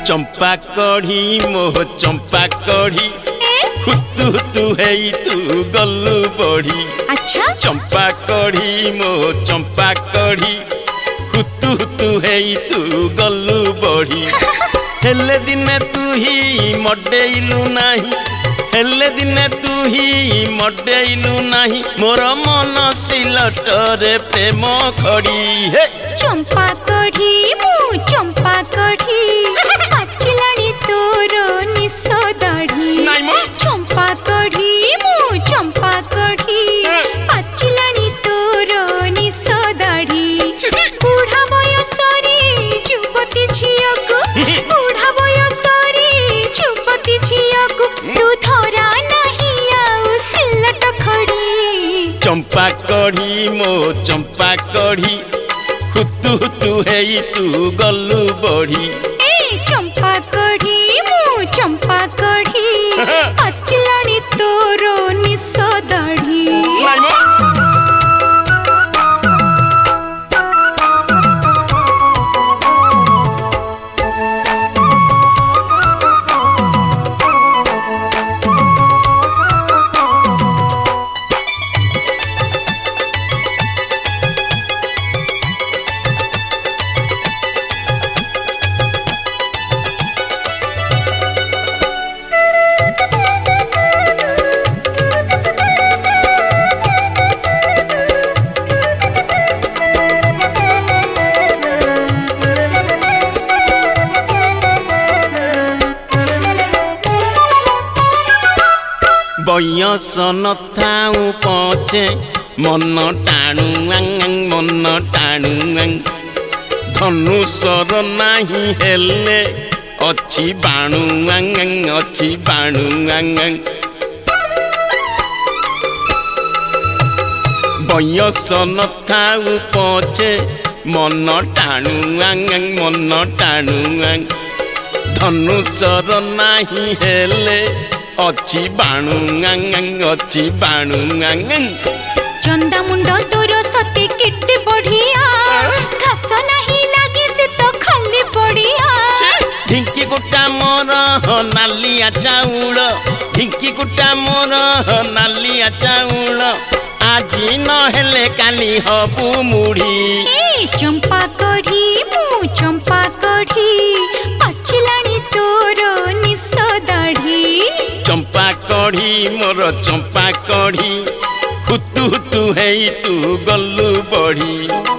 चंपा कढ़ी मोह चंपा कढ़ी हुतु हुतु है तू गलु बढ़ी। अच्छा चंपा कढ़ी मोह चंपा कढ़ी हुतु हुतु है तू गलु बढ़ी। हेले दिने तू ही मडेइलु नाही, हेले दिने तू ही मडेइलु नाही, मोर मन सिलटरे प्रेम खड़ी। हे चंपा कढ़ी मु चंपा कढ़ी पाचिलाणी तोर निस दाढ़ी। चंपा कढ़ी मु चंपा कढ़ी पाचिलाणी तोर निस दाढ़ी। बुढ़ा बयसरी युवती झियकु, बुढ़ा बयसरी युवती झियकु तू धरा नाही आउ सिलट खड़ी। चंपा कढ़ी मो चंपा कढ़ी हुतु हुतु है तू गलु बढ़ी। चंपा कढ़ी मु चंपा कढ़ी पाचिलाणी तोर निस दाढ़ी। बयस नथाऊ पचे मन टाणु मन टाणु धनुषर नाही हेले अच्छी बाणु अच्छी बाणु। बयस नथाऊ पचे मन टाणु मन टाणु धनुषर नाही हेले अच्छी बाणु अच्छी बाणु। चंदा मुंड तोर सते केटे बढ़िया, घास नहीं लागे से तो खाली बढ़िया। ढिंकी गुटा मोर नालिया चाउल, ढिंकी गुटा मोर नालिया चाउल, आजी न हेले काली हबु मुढ़ी। चंपा कढ़ी मु चंपा कढ़ी पाचिलाणी तोर निस दाढ़ी। चंपा कढ़ी मोर चंपा कढ़ी हुतु हुतु है तू गलु बढ़ी।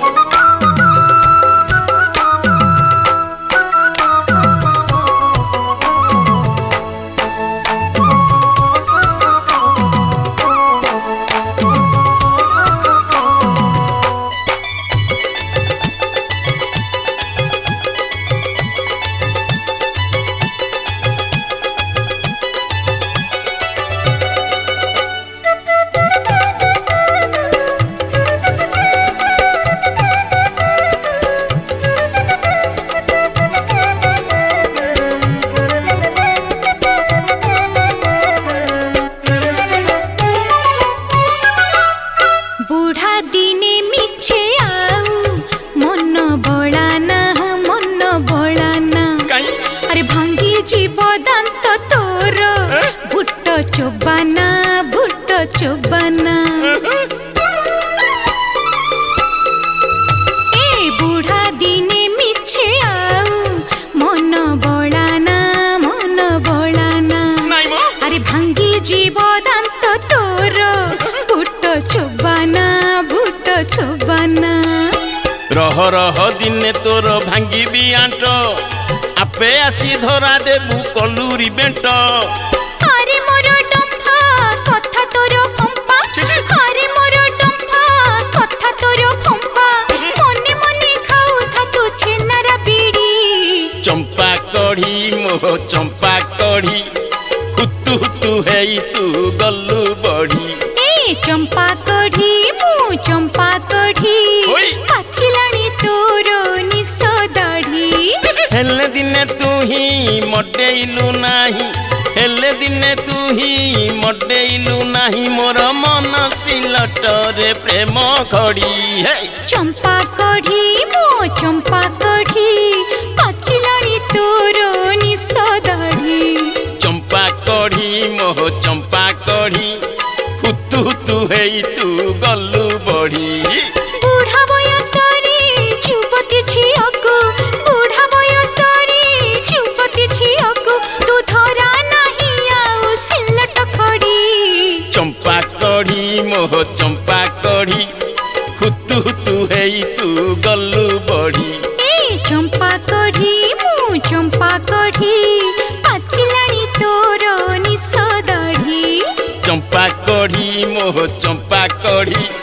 चोबाना भुट चोबाना ए बुढ़ा दिने मिछे आउ मन बड़ाना अरे भांगी जीव दांत तोर भुट चोबाना रह रह दिने तोर भांगी भी आंट आपे आसी धरा देबू कलूरी बेंट। चंपा कढ़ी मोह चंपा कढ़ी हुतु हुतु है तू गलु बढ़ी। चंपा कढ़ी मु चंपा कढ़ी पाचिलाणी तोर निस दाढ़ी। हेले दिने तू ही मडेइलु नाही, हेले दिने तू ही मडेइलु नाही, मोर मन सिलटरे प्रेम खड़ी। चंपा कढ़ी मो चंपा कढ़ी पाचिलाणी तोर मोह चंपा कढ़ी हुतु हुतु हेई तू गलु बढ़ी बुढ़ा बयसरी युवती झियकु बुढ़ा बयसरी युवती झियकु तू धरा नाही आउ सिलट खड़ी चंपा कढ़ी मोह चंपा कढ़ी हुतु हुतु हेई तू गलु बढ़ी ए चंपा कढ़ी मु चंपा कढ़ी पाचिलाणी तोर निस दाढ़ी चंपा कढ़ी मोह चंपा कढ़ी